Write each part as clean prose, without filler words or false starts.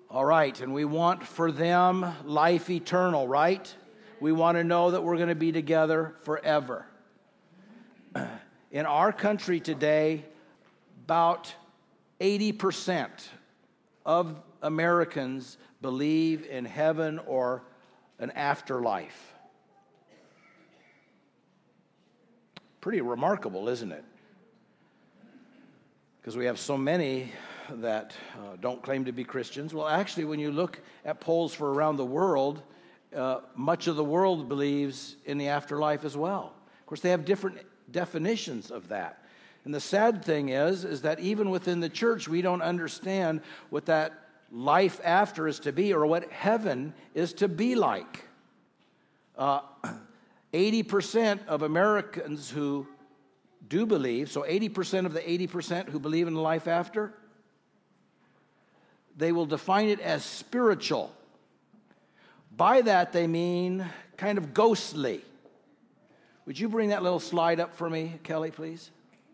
All right, and we want for them life eternal, right? We want to know that we're going to be together forever. In our country today, about 80% of Americans believe in heaven or an afterlife. Pretty remarkable, isn't it? Because we have so many that don't claim to be Christians. Well, actually, when you look at polls for around the world, much of the world believes in the afterlife as well. Of course, they have different definitions of that. And the sad thing is that even within the church, we don't understand what that life after is to be or what heaven is to be like. 80% of Americans who do believe, so 80% of the 80% who believe in the life after, they will define it as spiritual. By that, they mean kind of ghostly. Would you bring that little slide up for me, Kelly, please?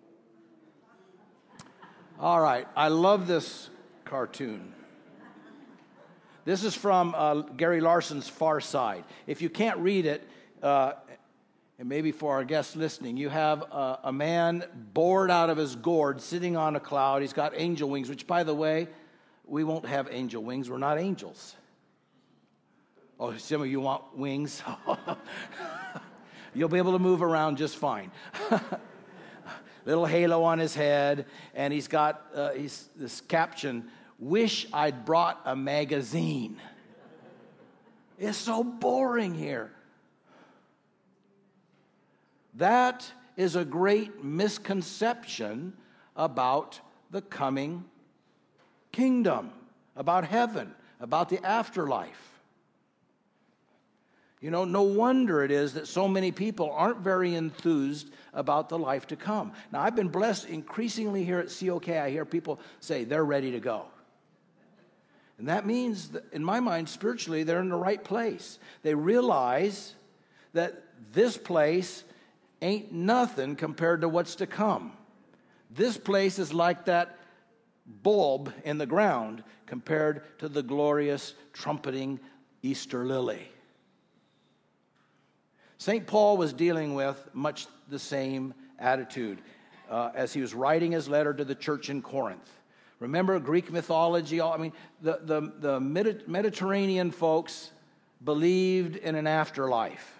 All right. I love this cartoon. This is from Gary Larson's Far Side. If you can't read it, and maybe for our guests listening, you have a man bored out of his gourd sitting on a cloud. He's got angel wings, which, by the way, we won't have angel wings. We're not angels. Oh, some of you want wings? You'll be able to move around just fine. Little halo on his head, and he's got this caption, "Wish I'd brought a magazine." It's so boring here. That is a great misconception about the coming kingdom, about heaven, about the afterlife. You know, no wonder it is that so many people aren't very enthused about the life to come. Now, I've been blessed increasingly here at COK. I hear people say they're ready to go. And that means, that, in my mind, spiritually, they're in the right place. They realize that this place ain't nothing compared to what's to come. This place is like that bulb in the ground compared to the glorious trumpeting Easter lily. St. Paul was dealing with much the same attitude as he was writing his letter to the church in Corinth. Remember Greek mythology? I mean, the Mediterranean folks believed in an afterlife.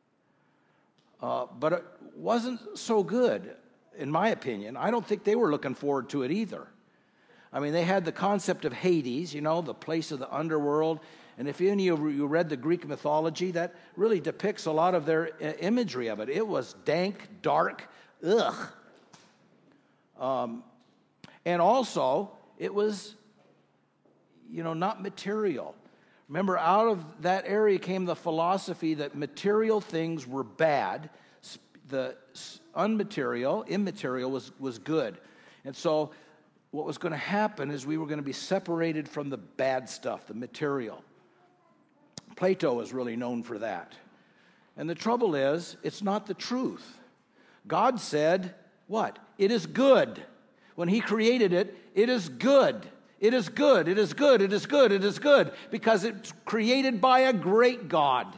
But it wasn't so good, in my opinion. I don't think they were looking forward to it either. I mean, they had the concept of Hades, you know, the place of the underworld. And if any of you read the Greek mythology, that really depicts a lot of their imagery of it. It was dank, dark, ugh. And also, it was, you know, not material. Remember, out of that area came the philosophy that material things were bad. The immaterial was good. And so what was going to happen is we were going to be separated from the bad stuff, the material. Plato is really known for that. And the trouble is, it's not the truth. God said, what? It is good. When he created it, it is good. It is good. It is good. It is good. It is good. Because it's created by a great God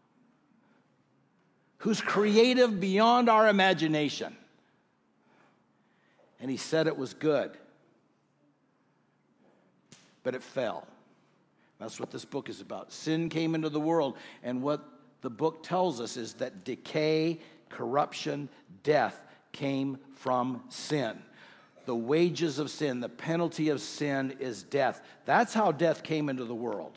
who's creative beyond our imagination. And he said it was good. But it fell. That's what this book is about. Sin came into the world, and what the book tells us is that decay, corruption, death came from sin. The wages of sin, the penalty of sin is death. That's how death came into the world.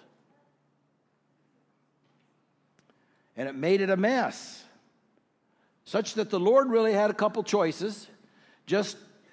And it made it a mess, such that the Lord really had a couple choices. Just,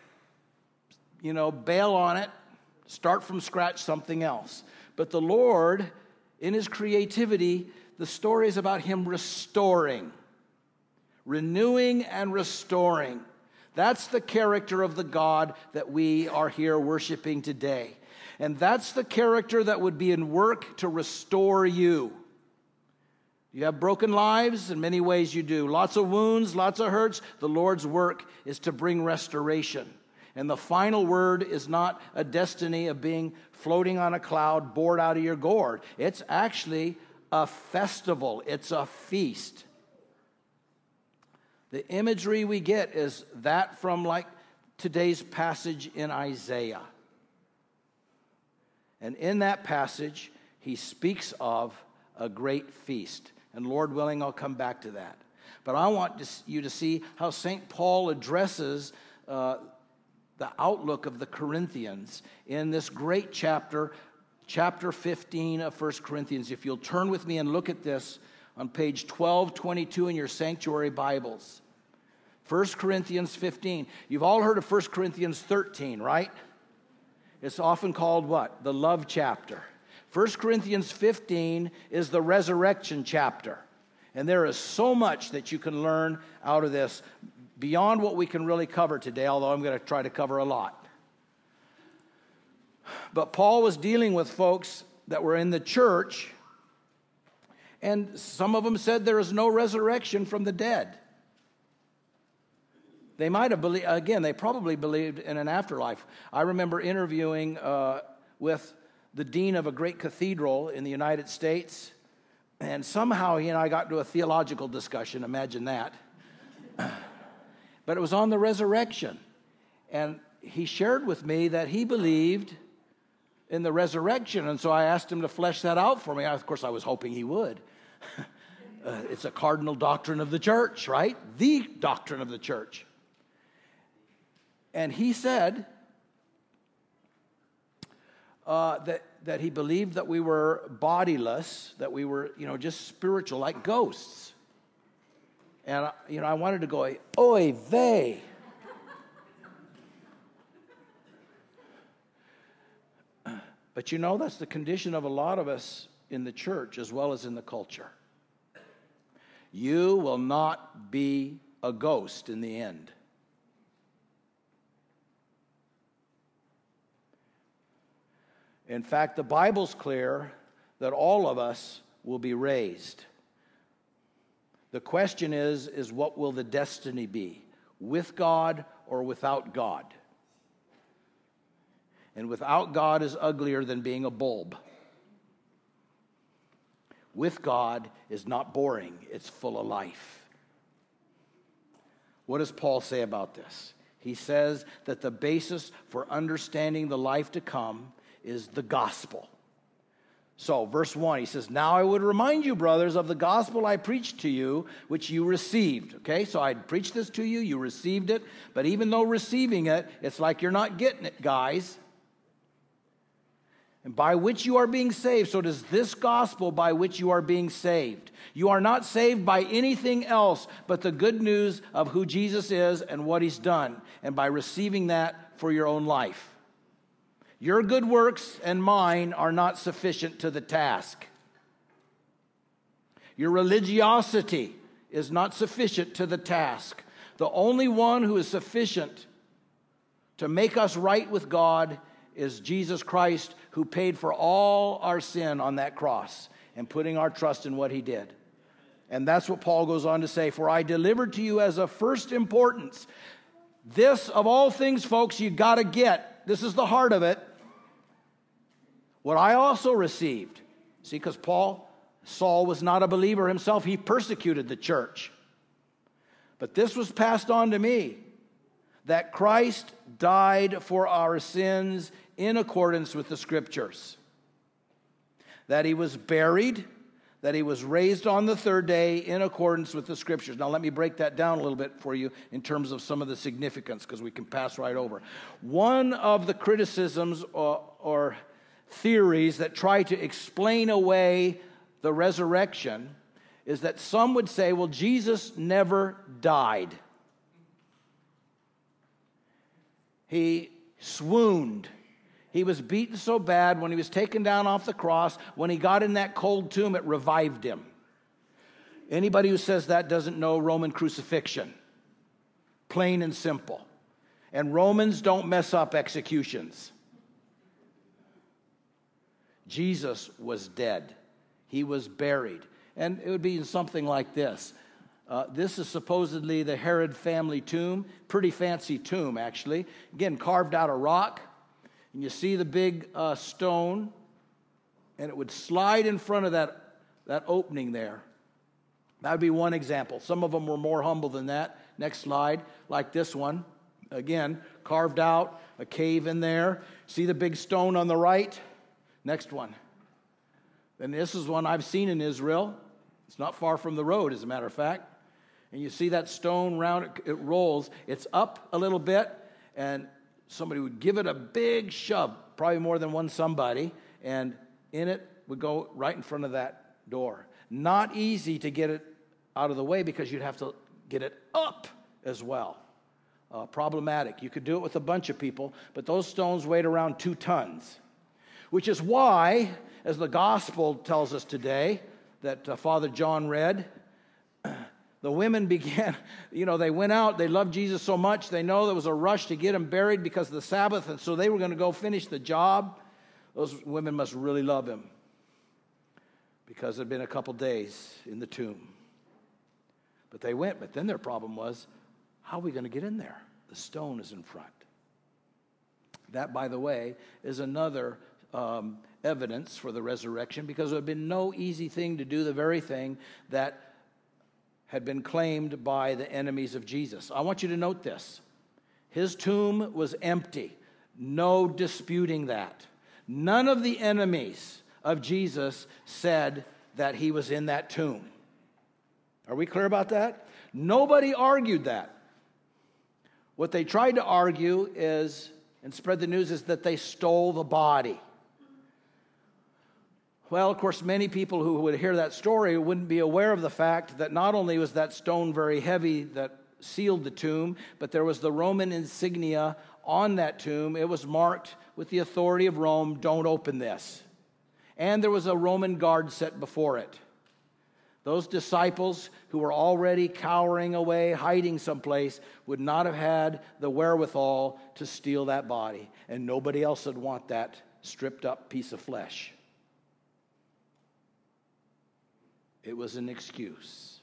bail on it, start from scratch something else. But the Lord, in his creativity, the story is about him restoring, renewing and restoring. That's the character of the God that we are here worshiping today. And that's the character that would be in work to restore you. You have broken lives? In many ways you do. Lots of wounds, lots of hurts. The Lord's work is to bring restoration. And the final word is not a destiny of being floating on a cloud, bored out of your gourd. It's actually a festival. It's a feast. The imagery we get is that from like today's passage in Isaiah. And in that passage, he speaks of a great feast. And Lord willing, I'll come back to that. But I want you to see how St. Paul addresses the outlook of the Corinthians in this great chapter, chapter 15 of 1 Corinthians. If you'll turn with me and look at this on page 1222 in your sanctuary Bibles. 1 Corinthians 15. You've all heard of 1 Corinthians 13, right? It's often called what? The love chapter. 1 Corinthians 15 is the resurrection chapter. And there is so much that you can learn out of this beyond what we can really cover today, although I'm going to try to cover a lot. But Paul was dealing with folks that were in the church, and some of them said there is no resurrection from the dead. They might have believed, again, they probably believed in an afterlife. I remember interviewing with the dean of a great cathedral in the United States, and somehow he and I got into a theological discussion, imagine that. But it was on the resurrection. And he shared with me that he believed in the resurrection, and so I asked him to flesh that out for me. Of course, I was hoping he would. It's a cardinal doctrine of the church, right? The doctrine of the church. And he said that he believed that we were bodiless, that we were, just spiritual, like ghosts. And, I wanted to go, oy vey. But that's the condition of a lot of us in the church as well as in the culture. You will not be a ghost in the end. In fact, the Bible's clear that all of us will be raised. The question is what will the destiny be? With God or without God? And without God is uglier than being a bulb. With God is not boring, it's full of life. What does Paul say about this? He says that the basis for understanding the life to come is the gospel. So, verse 1, he says, now I would remind you, brothers, of the gospel I preached to you, which you received. Okay, so I preached this to you, you received it, but even though receiving it, it's like you're not getting it, guys. And by which you are being saved. So does this gospel by which you are being saved. You are not saved by anything else but the good news of who Jesus is and what he's done, and by receiving that for your own life. Your good works and mine are not sufficient to the task. Your religiosity is not sufficient to the task. The only one who is sufficient to make us right with God is Jesus Christ, who paid for all our sin on that cross and putting our trust in what he did. And that's what Paul goes on to say, for I delivered to you as of first importance. This, of all things, folks, you got to get. This is the heart of it. What I also received. See, because Saul was not a believer himself. He persecuted the church. But this was passed on to me, that Christ died for our sins in accordance with the Scriptures, that he was buried, that he was raised on the third day in accordance with the Scriptures. Now let me break that down a little bit for you in terms of some of the significance, because we can pass right over. One of the criticisms or theories that try to explain away the resurrection is that some would say, well, Jesus never died. He swooned. He was beaten so bad when he was taken down off the cross, when he got in that cold tomb, it revived him. Anybody who says that doesn't know Roman crucifixion. Plain and simple. And Romans don't mess up executions. Jesus was dead. He was buried. And it would be something like this. This is supposedly the Herod family tomb. Pretty fancy tomb, actually. Again, carved out of rock. And you see the big stone, and it would slide in front of that opening there. That would be one example. Some of them were more humble than that. Next slide, like this one. Again, carved out, a cave in there. See the big stone on the right? Next one. And this is one I've seen in Israel. It's not far from the road, as a matter of fact. And you see that stone round, it rolls. It's up a little bit, and somebody would give it a big shove, probably more than one somebody, and in it would go right in front of that door. Not easy to get it out of the way because you'd have to get it up as well. Problematic. You could do it with a bunch of people, but those stones weighed around 2 tons, which is why, as the gospel tells us today, that Father John read, the women began, they went out, they loved Jesus so much, they know there was a rush to get him buried because of the Sabbath, and so they were going to go finish the job. Those women must really love him because it had been a couple days in the tomb. But they went, but then their problem was, how are we going to get in there? The stone is in front. That, by the way, is another evidence for the resurrection, because it would have been no easy thing to do the very thing that had been claimed by the enemies of Jesus. I want you to note this. His tomb was empty. No disputing that. None of the enemies of Jesus said that he was in that tomb. Are we clear about that? Nobody argued that. What they tried to argue is, and spread the news, is that they stole the body. Well, of course, many people who would hear that story wouldn't be aware of the fact that not only was that stone very heavy that sealed the tomb, but there was the Roman insignia on that tomb. It was marked with the authority of Rome, don't open this. And there was a Roman guard set before it. Those disciples who were already cowering away, hiding someplace, would not have had the wherewithal to steal that body. And nobody else would want that stripped up piece of flesh. It was an excuse.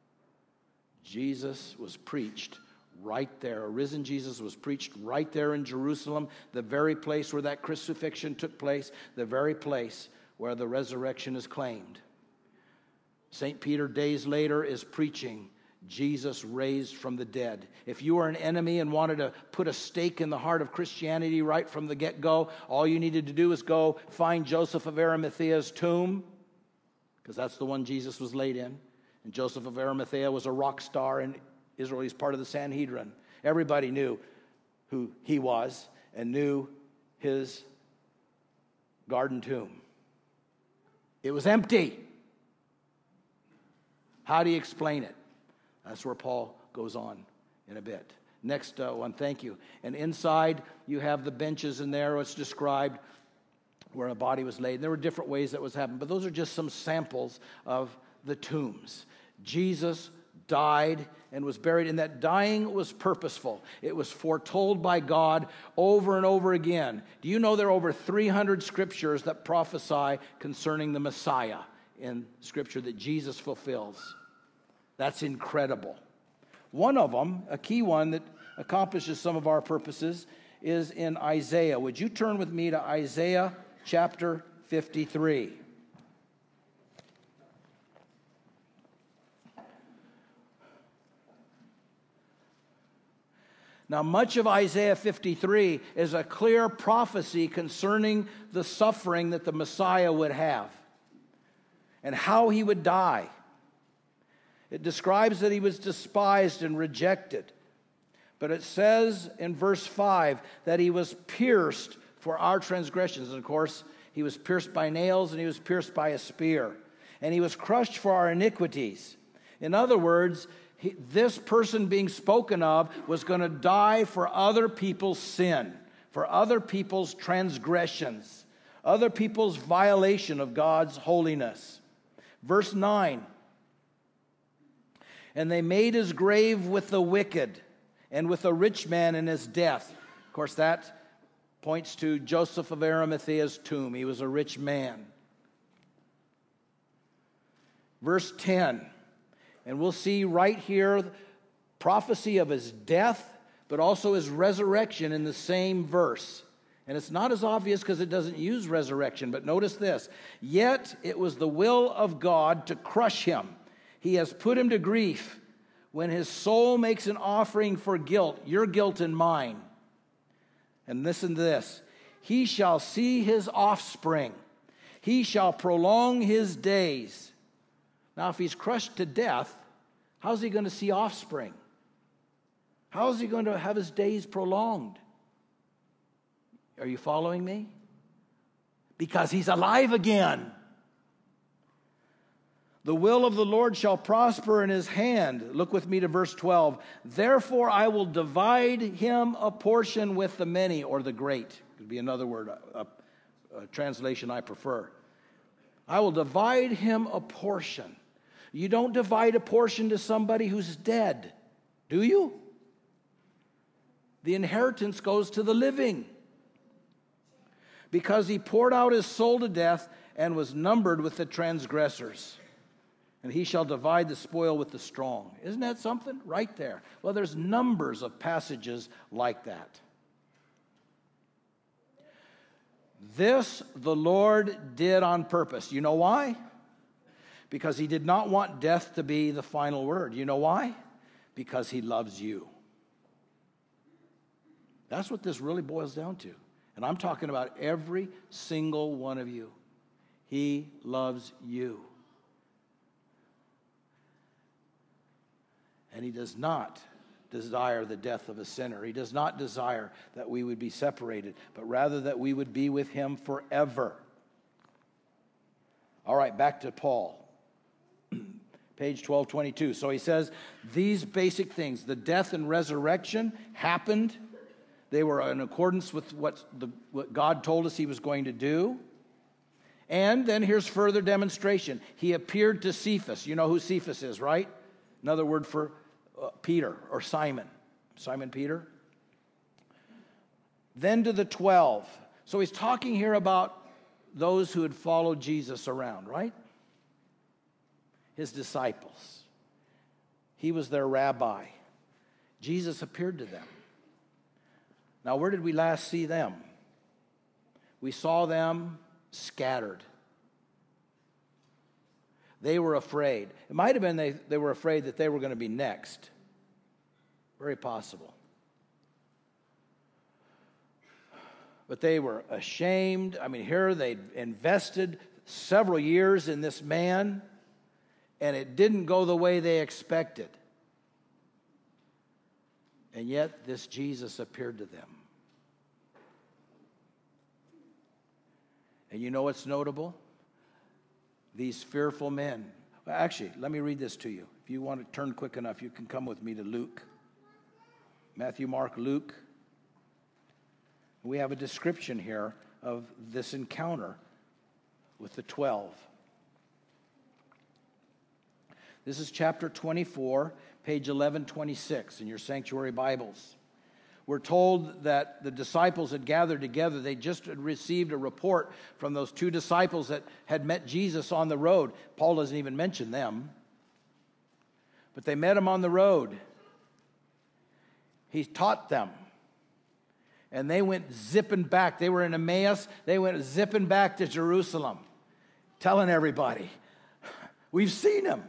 Jesus was preached right there. A risen Jesus was preached right there in Jerusalem, the very place where that crucifixion took place, the very place where the resurrection is claimed. St. Peter, days later, is preaching Jesus raised from the dead. If you were an enemy and wanted to put a stake in the heart of Christianity right from the get-go, all you needed to do was go find Joseph of Arimathea's tomb, because that's the one Jesus was laid in. And Joseph of Arimathea was a rock star in Israel. He's part of the Sanhedrin. Everybody knew who he was and knew his garden tomb. It was empty. How do you explain it? That's where Paul goes on in a bit. Next one, thank you. And inside, you have the benches in there. It's described where a body was laid. And there were different ways that was happening, but those are just some samples of the tombs. Jesus died and was buried, and that dying was purposeful. It was foretold by God over and over again. Do you know there are over 300 scriptures that prophesy concerning the Messiah in Scripture that Jesus fulfills? That's incredible. One of them, a key one that accomplishes some of our purposes, is in Isaiah. Would you turn with me to Isaiah chapter 53? Now, much of Isaiah 53 is a clear prophecy concerning the suffering that the Messiah would have and how he would die. It describes that he was despised and rejected. But it says in verse 5 that he was pierced for our transgressions. And of course, he was pierced by nails and he was pierced by a spear. And he was crushed for our iniquities. In other words, this person being spoken of was going to die for other people's sin, for other people's transgressions, other people's violation of God's holiness. Verse 9, and they made his grave with the wicked and with a rich man in his death. Of course, that points to Joseph of Arimathea's tomb. He was a rich man. Verse 10, And we'll see right here prophecy of his death, but also his resurrection in the same verse. And it's not as obvious because it doesn't use resurrection, but notice this. Yet it was the will of God to crush him. He has put him to grief when his soul makes an offering for guilt, your guilt and mine. And listen to this. He shall see his offspring. He shall prolong his days. Now, if he's crushed to death, how's he going to see offspring? How is he going to have his days prolonged? Are you following me? Because he's alive again. The will of the Lord shall prosper in his hand. Look with me to verse 12. Therefore I will divide him a portion with the many, or the great. Could be another word, a translation I prefer. I will divide him a portion. You don't divide a portion to somebody who's dead, do you? The inheritance goes to the living. Because he poured out his soul to death and was numbered with the transgressors. And he shall divide the spoil with the strong. Isn't that something? Right there. Well, there's numbers of passages like that. This the Lord did on purpose. You know why? Because he did not want death to be the final word. You know why? Because he loves you. That's what this really boils down to. And I'm talking about every single one of you. He loves you. And he does not desire the death of a sinner. He does not desire that we would be separated, but rather that we would be with him forever. All right, back to Paul. Page 1222. So he says, these basic things, the death and resurrection happened. They were in accordance with what God told us he was going to do. And then here's further demonstration. He appeared to Cephas. You know who Cephas is, right? Another word for Peter or Simon. Simon Peter. Then to the 12. So he's talking here about those who had followed Jesus around, right? His disciples. He was their rabbi. Jesus appeared to them. Now, where did we last see them? We saw them scattered. They were afraid. It might have been they were afraid that they were going to be next. Very possible. But they were ashamed. I mean, here they'd invested several years in this man, and it didn't go the way they expected. And yet, this Jesus appeared to them. And you know what's notable? These fearful men. Well, actually, let me read this to you. If you want to turn quick enough, you can come with me to Luke. Matthew, Mark, Luke. We have a description here of this encounter with the 12. This is chapter 24, page 1126 in your sanctuary Bibles. We're told that the disciples had gathered together. They just had received a report from those two disciples that had met Jesus on the road. Paul doesn't even mention them. But they met him on the road. He taught them. And they went zipping back. They were in Emmaus. They went zipping back to Jerusalem, telling everybody, we've seen him.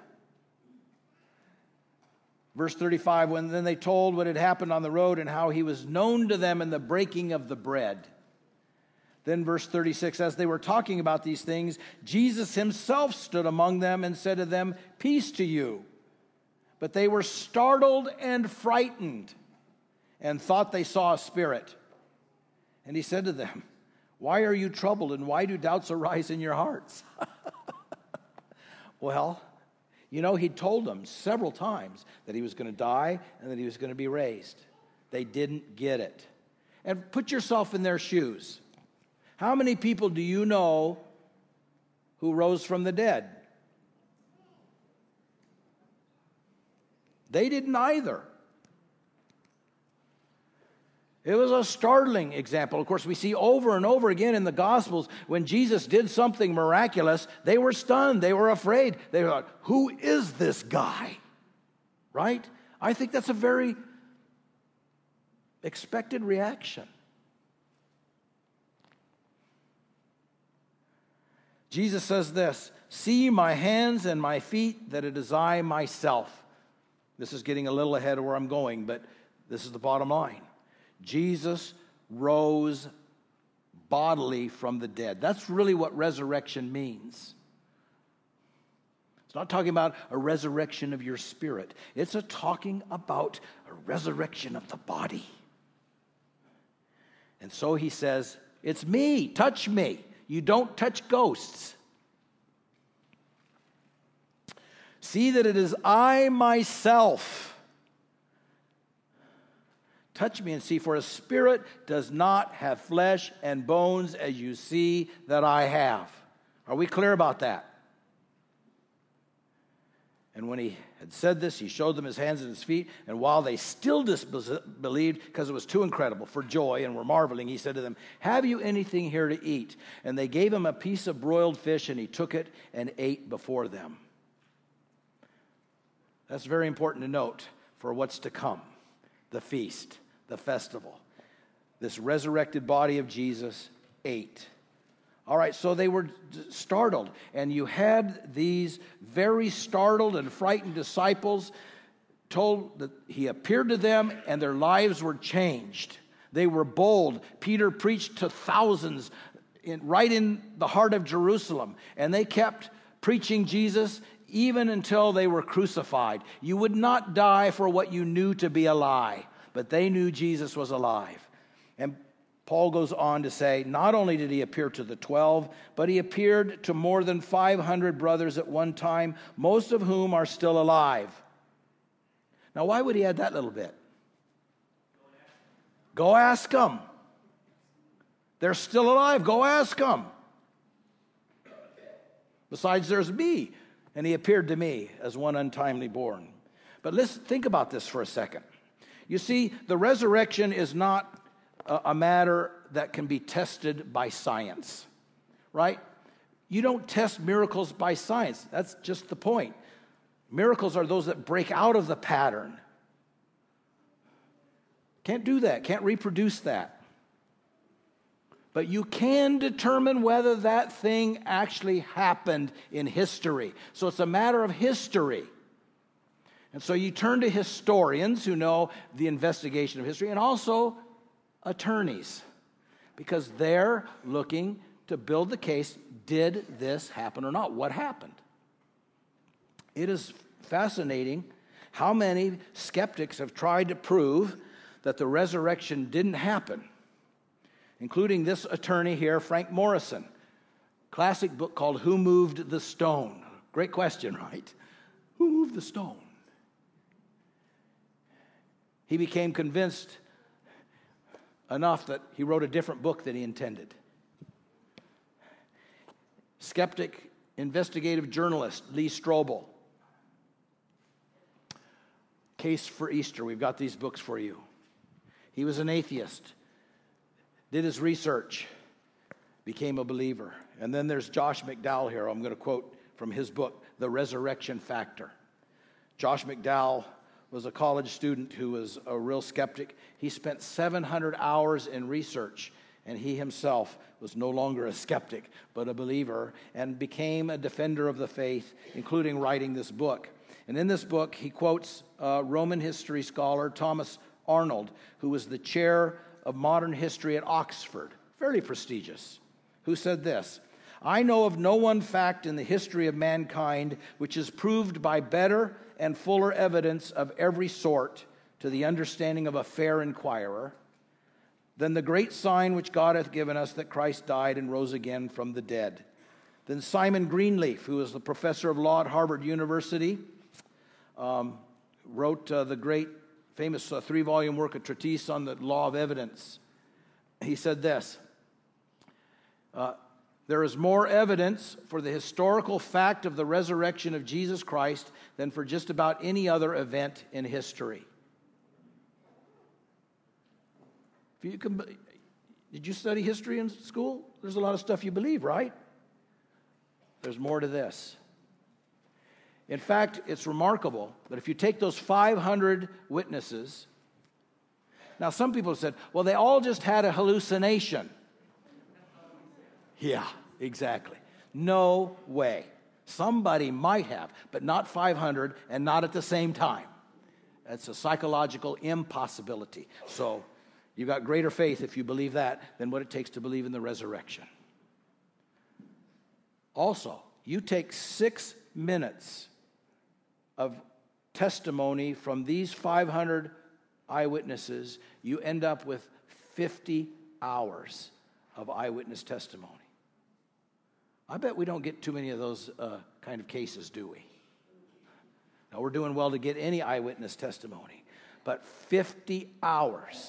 Verse 35, when then they told what had happened on the road and how he was known to them in the breaking of the bread. Then verse 36, as they were talking about these things, Jesus himself stood among them and said to them, peace to you. But they were startled and frightened and thought they saw a spirit. And he said to them, why are you troubled and why do doubts arise in your hearts? Well, you know, he told them several times that he was going to die and that he was going to be raised. They didn't get it. And put yourself in their shoes. How many people do you know who rose from the dead? They didn't either. It was a startling example. Of course, we see over and over again in the Gospels, when Jesus did something miraculous, they were stunned. They were afraid. They thought, who is this guy? right? I think that's a very expected reaction. Jesus says this, "See my hands and my feet, that it is I myself." This is getting a little ahead of where I'm going, but this is the bottom line. Jesus rose bodily from the dead. That's really what resurrection means. It's not talking about a resurrection of your spirit. It's talking about a resurrection of the body. And so he says, it's me, touch me. You don't touch ghosts. See that it is I myself. Touch me and see, for a spirit does not have flesh and bones as you see that I have. Are we clear about that? And when he had said this, he showed them his hands and his feet. And while they still disbelieved, because it was too incredible, for joy and were marveling, he said to them, "Have you anything here to eat?" And they gave him a piece of broiled fish, and he took it and ate before them. That's very important to note for what's to come, the feast, the festival. This resurrected body of Jesus ate. All right, so they were startled, and you had these very startled and frightened disciples told that he appeared to them, and their lives were changed. They were bold. Peter preached to thousands right in the heart of Jerusalem, and they kept preaching Jesus even until they were crucified. You would not die for what you knew to be a lie, but they knew Jesus was alive. And Paul goes on to say, not only did he appear to the 12, but he appeared to more than 500 brothers at one time, most of whom are still alive. Now, why would he add that little bit? Go ask them. They're still alive. Go ask them. Besides, there's me, and he appeared to me as one untimely born. But let's think about this for a second. You see, the resurrection is not a matter that can be tested by science, right? You don't test miracles by science. That's just the point. Miracles are those that break out of the pattern. Can't do that, can't reproduce that. But you can determine whether that thing actually happened in history. So it's a matter of history. And so you turn to historians who know the investigation of history, and also attorneys, because they're looking to build the case, did this happen or not? What happened? It is fascinating how many skeptics have tried to prove that the resurrection didn't happen, including this attorney here, Frank Morrison. Classic book called Who Moved the Stone? Great question, right? Who moved the stone? He became convinced enough that he wrote a different book than he intended. Skeptic, investigative journalist Lee Strobel. Case for Easter. We've got these books for you. He was an atheist, did his research, became a believer. And then there's Josh McDowell here. I'm going to quote from his book, The Resurrection Factor. Josh McDowell was a college student who was a real skeptic. He spent 700 hours in research, and he himself was no longer a skeptic, but a believer, and became a defender of the faith, including writing this book. And in this book, he quotes Roman history scholar Thomas Arnold, who was the chair of modern history at Oxford, fairly prestigious, who said this, "I know of no one fact in the history of mankind which is proved by better and fuller evidence of every sort to the understanding of a fair inquirer than the great sign which God hath given us, that Christ died and rose again from the dead." Then Simon Greenleaf, who was the professor of law at Harvard University, wrote the great famous 3-volume work, A Treatise on the Law of Evidence. He said this, there is more evidence for the historical fact of the resurrection of Jesus Christ than for just about any other event in history. If you can, did you study history in school? There's a lot of stuff you believe, right? There's more to this. In fact, it's remarkable that if you take those 500 witnesses, now some people have said, well, they all just had a hallucination. Yeah, exactly. No way. Somebody might have, but not 500 and not at the same time. That's a psychological impossibility. So you got greater faith if you believe that than what it takes to believe in the resurrection. Also, you take 6 minutes of testimony from these 500 eyewitnesses, you end up with 50 hours of eyewitness testimony. I bet we don't get too many of those kind of cases, do we? Now, we're doing well to get any eyewitness testimony, but 50 hours.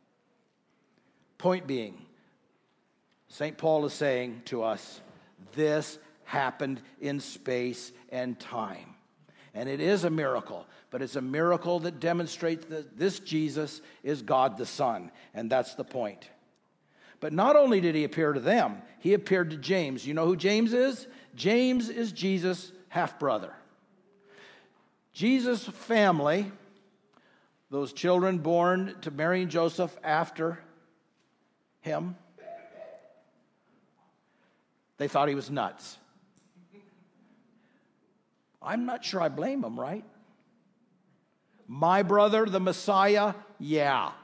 Point being, St. Paul is saying to us, this happened in space and time. And it is a miracle, but it's a miracle that demonstrates that this Jesus is God the Son, and that's the point. But not only did he appear to them, he appeared to James. You know who James is? James is Jesus' half-brother. Jesus' family, those children born to Mary and Joseph after him, they thought he was nuts. I'm not sure I blame them, right? My brother, the Messiah, yeah.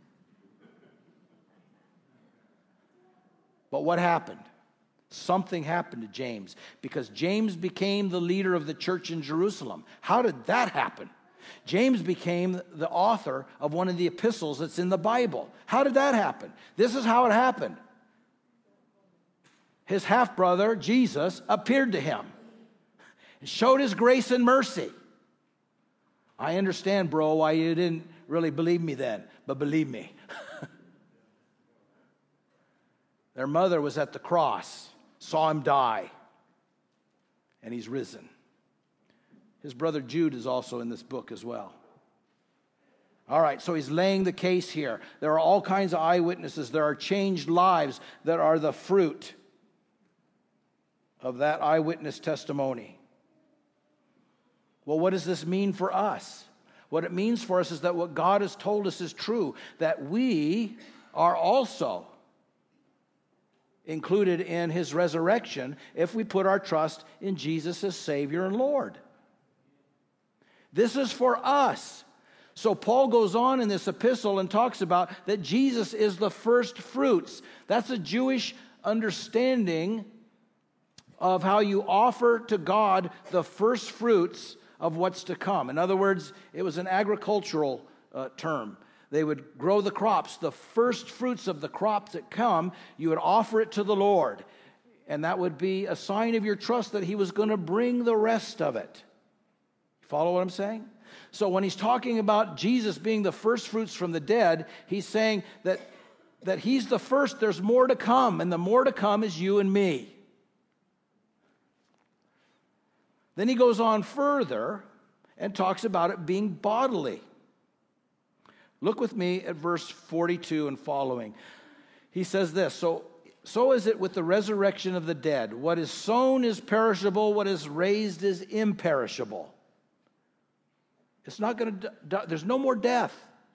But what happened? Something happened to James because James became the leader of the church in Jerusalem. How did that happen? James became the author of one of the epistles that's in the Bible. How did that happen? This is how it happened. His half-brother, Jesus, appeared to him and showed his grace and mercy. I understand, bro, why you didn't really believe me then, but believe me. Their mother was at the cross, saw him die, and he's risen. His brother Jude is also in this book as well. All right, so he's laying the case here. There are all kinds of eyewitnesses. There are changed lives that are the fruit of that eyewitness testimony. Well, what does this mean for us? What it means for us is that what God has told us is true, that we are also included in his resurrection if we put our trust in Jesus as Savior and Lord. This is for us. So Paul goes on in this epistle and talks about that Jesus is the first fruits. That's a Jewish understanding of how you offer to God the first fruits of what's to come. In other words, it was an agricultural term. They would grow the crops, the first fruits of the crops that come, you would offer it to the Lord. And that would be a sign of your trust that he was going to bring the rest of it. Follow what I'm saying? So when he's talking about Jesus being the first fruits from the dead, he's saying that he's the first, there's more to come, and the more to come is you and me. Then he goes on further and talks about it being bodily. Look with me at verse 42 and following. He says this, so is it with the resurrection of the dead. What is sown is perishable, what is raised is imperishable. It's not going to, there's no more death.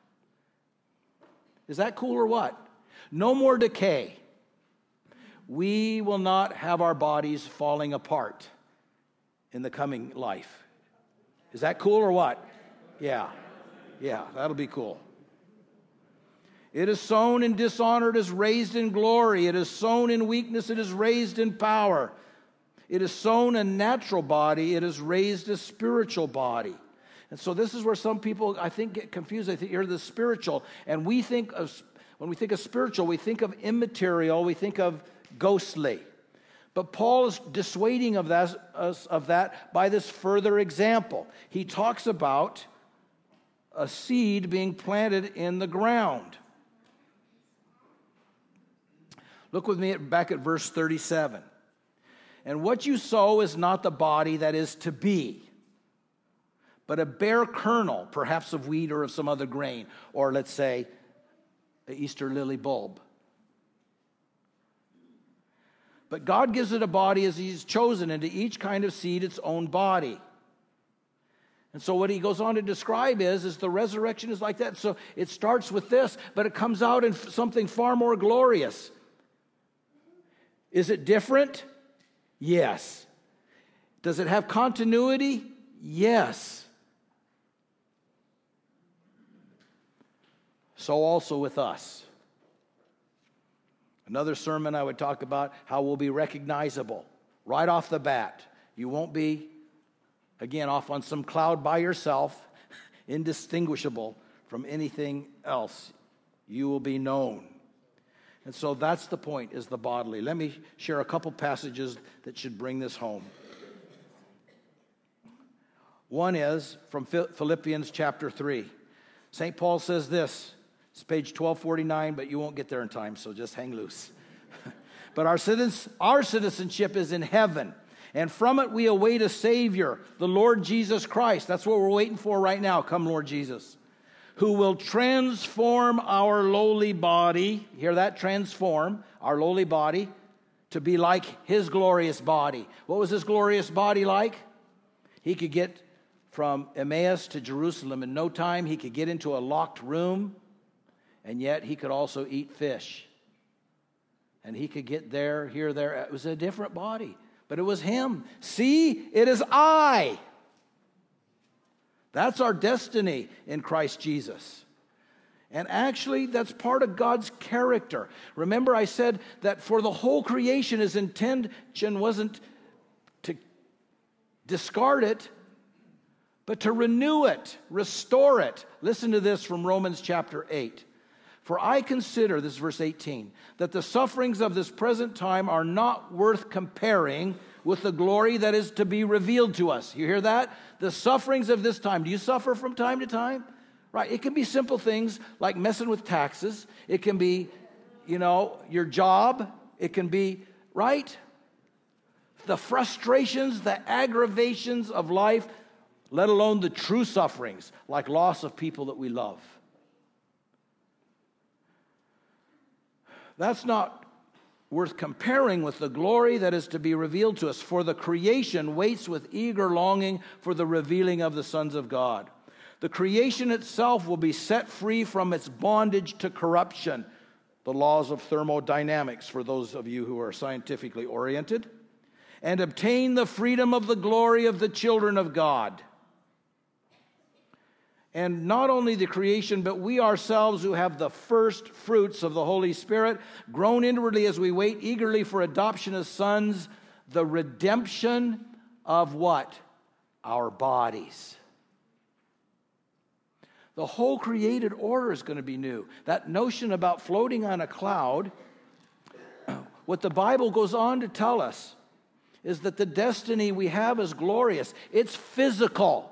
Is that cool or what? No more decay. We will not have our bodies falling apart in the coming life. Is that cool or what? Yeah, that'll be cool. It is sown in dishonor, it is raised in glory. It is sown in weakness, it is raised in power. It is sown a natural body, it is raised a spiritual body. And so this is where some people, I think, get confused. They think you're the spiritual. And we think of, when we think of spiritual, we think of immaterial, we think of ghostly. But Paul is dissuading of that by this further example. He talks about a seed being planted in the ground. Look with me back at verse 37. And what you sow is not the body that is to be, but a bare kernel, perhaps of wheat or of some other grain, or let's say an Easter lily bulb. But God gives it a body as he's chosen, and to each kind of seed its own body. And so what he goes on to describe is the resurrection is like that. So it starts with this, but it comes out in something far more glorious. Is it different? Yes. Does it have continuity? Yes. So also with us. Another sermon I would talk about how we'll be recognizable right off the bat. You won't be, again, off on some cloud by yourself, indistinguishable from anything else. You will be known. And so that's the point, is the bodily. Let me share a couple passages that should bring this home. One is from Philippians chapter 3. St. Paul says this. It's page 1249, but you won't get there in time, so just hang loose. But our citizenship is in heaven, and from it we await a Savior, the Lord Jesus Christ. That's what we're waiting for right now. Come, Lord Jesus. Who will transform our lowly body, hear that? Transform our lowly body to be like his glorious body. What was his glorious body like? He could get from Emmaus to Jerusalem in no time. He could get into a locked room, and yet he could also eat fish. And he could get there, here, there. It was a different body, but it was him. See, it is I. That's our destiny in Christ Jesus. And actually, that's part of God's character. Remember, I said that for the whole creation, his intention wasn't to discard it, but to renew it, restore it. Listen to this from Romans chapter 8. For I consider, this is verse 18, that the sufferings of this present time are not worth comparing with the glory that is to be revealed to us. You hear that? The sufferings of this time. Do you suffer from time to time? Right. It can be simple things like messing with taxes. It can be, your job. It can be, right? The frustrations, the aggravations of life, let alone the true sufferings, like loss of people that we love. That's not worth comparing with the glory that is to be revealed to us. For the creation waits with eager longing for the revealing of the sons of God. The creation itself will be set free from its bondage to corruption. The laws of thermodynamics, for those of you who are scientifically oriented. And obtain the freedom of the glory of the children of God. And not only the creation, but we ourselves who have the first fruits of the Holy Spirit, groan inwardly as we wait eagerly for adoption as sons, the redemption of what? Our bodies. The whole created order is going to be new. That notion about floating on a cloud, what the Bible goes on to tell us is that the destiny we have is glorious. It's physical.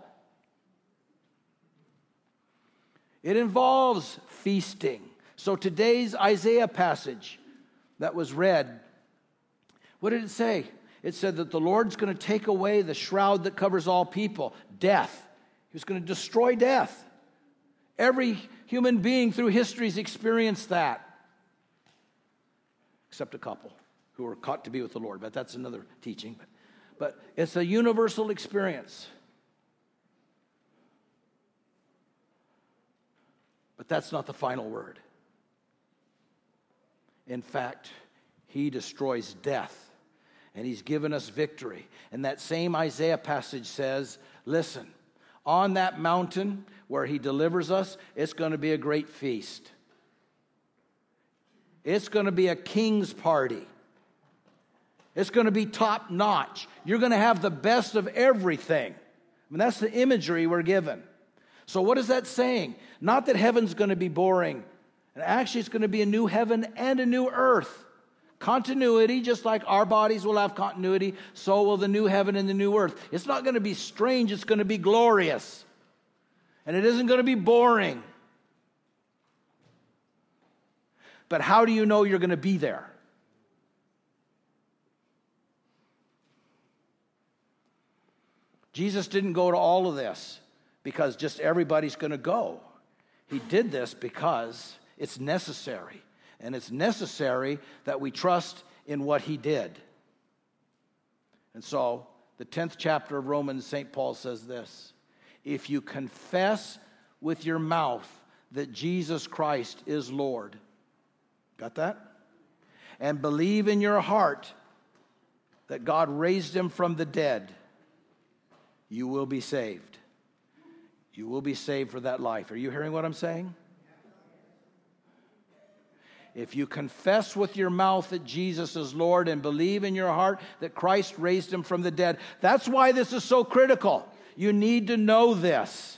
It involves feasting. So today's Isaiah passage that was read, what did it say? It said that the Lord's going to take away the shroud that covers all people, death. He was going to destroy death. Every human being through history has experienced that, except a couple who were caught to be with the Lord, but that's another teaching. But it's a universal experience. But that's not the final word. In fact, he destroys death, and he's given us victory. And that same Isaiah passage says, listen, on that mountain where he delivers us, it's going to be a great feast. It's going to be a king's party. It's going to be top notch. You're going to have the best of everything. I mean, that's the imagery we're given. So what is that saying? Not that heaven's going to be boring. And actually, it's going to be a new heaven and a new earth. Continuity, just like our bodies will have continuity, so will the new heaven and the new earth. It's not going to be strange. It's going to be glorious. And it isn't going to be boring. But how do you know you're going to be there? Jesus didn't go to all of this because just everybody's going to go. He did this because it's necessary. And it's necessary that we trust in what he did. And so, the 10th chapter of Romans, St. Paul says this: if you confess with your mouth that Jesus Christ is Lord. Got that? And believe in your heart that God raised him from the dead, you will be saved. You will be saved for that life. Are you hearing what I'm saying? If you confess with your mouth that Jesus is Lord and believe in your heart that Christ raised him from the dead, that's why this is so critical. You need to know this.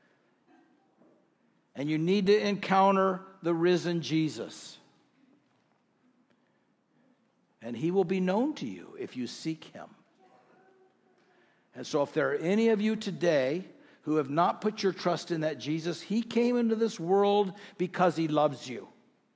And you need to encounter the risen Jesus. And he will be known to you if you seek him. And so if there are any of you today who have not put your trust in that Jesus, he came into this world because he loves you.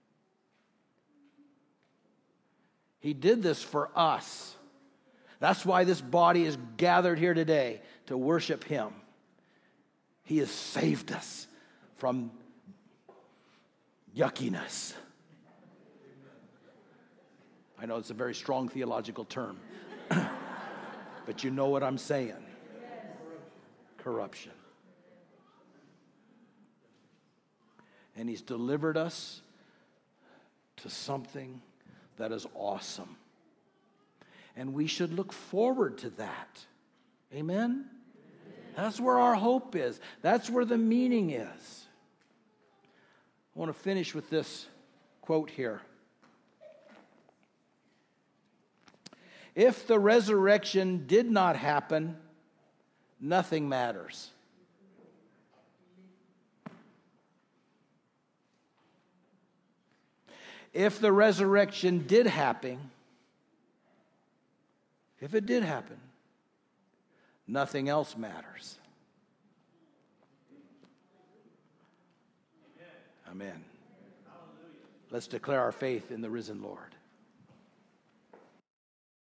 He did this for us. That's why this body is gathered here today, to worship him. He has saved us from yuckiness. I know it's a very strong theological term, but you know what I'm saying. Corruption. And he's delivered us to something that is awesome. And we should look forward to that. Amen? That's where our hope is. That's where the meaning is. I want to finish with this quote here. If the resurrection did not happen, nothing matters. If the resurrection did happen, if it did happen, nothing else matters. Amen. Let's declare our faith in the risen Lord.